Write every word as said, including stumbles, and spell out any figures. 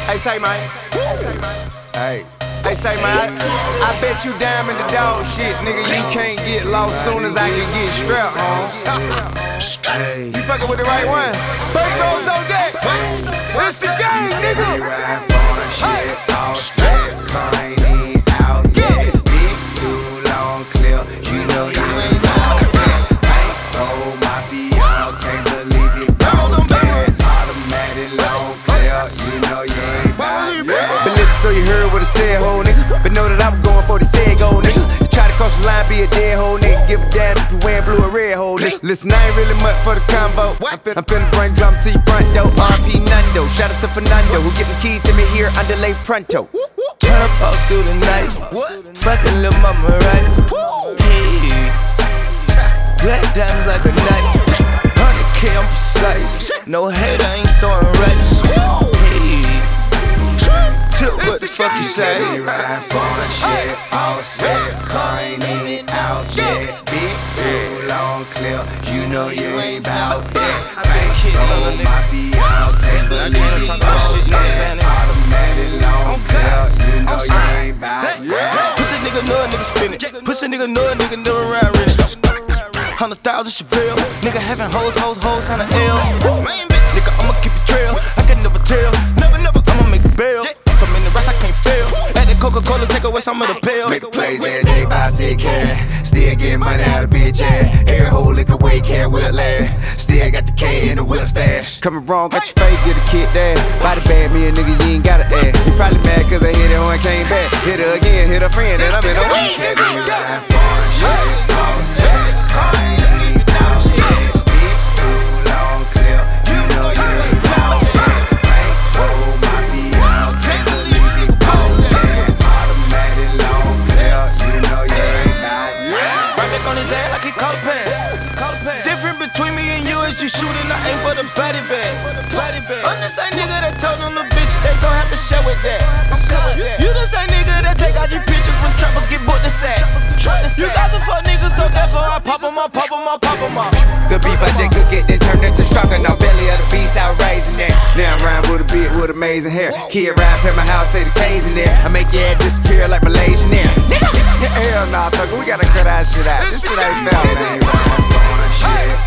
Hey, say, man. Hey. Hey, say, man, I, I bet you damn in the dog shit, nigga. You can't get lost soon as I can get strapped, huh? Hey. You fucking with the right one? Bank rolls on deck. It's the game, nigga. Hey. All set, I ain't even out yet. Big too long, clear. You know you ain't out yet. Oh, my V R, can't believe it. Automatic long, clear. You know you ain't out yet. But listen, so you heard what I said, ho, nigga. But know that I'm going for the said go, nigga. You try to cross the line, be a dead hoe, nigga. Give a damn if you wearing blue or red, hoe, nigga. Listen, I ain't really much for the combo. I'm finna, I'm finna bring drum to your front door. R P Nando, shout out to Fernando, who give the key to me here underlay pronto. Turn up all through the night. Fucking lil' mama, right? Hey, black diamonds like a knife. one hundred K, I'm precise. No hate, I ain't throwing rights. Hey, tip what the fuck you say? Ride for the shit, all set, car ain't even out yet. Big too long, clear, you know you ain't bout that. Bank roll, my V R, can't believe it. Automatic long, clear, you know you ain't bout that. Pussy nigga know a nigga spinning. Pussy nigga know a nigga never around rich. Hundred thousand Chevelle. Nigga having hoes, hoes, hoes on the L's. Main bitch, nigga, I'ma keep it trail. I can never tell. Never, never, I'ma make a bail. So many rats, I can't fail. At the Coca-Cola, take away some of the pills. Make plays every day, buy sick cash. Still get money out of bitch ass. Every whole lick away, can't will last. Still got the K in the wheel stash. Coming wrong, got your face, get a kid there. Body bad, me a nigga, you ain't got it there. You probably mad cause I hit her when I came back. Hit her again, hit her friend, and I'm in a week. Different between me and you is you shooting, I aim for the body bag. I'm the same nigga that told them the bitch they gon' have to share with that. You the same nigga that take out your pictures when trappers get booked to sack. You got the fuck niggas, so therefore I pop 'em up, pop 'em up, pop 'em up. The beef I just could get that turned into stronger. Now belly of the beast, I raising that. Now I'm riding with a beard with amazing hair. Kid ride past my house, say the K's in there. I make your head disappear like Malaysian air. Nigga, hell nah, thugger, we gotta cut our shit out. This shit ain't fair, man.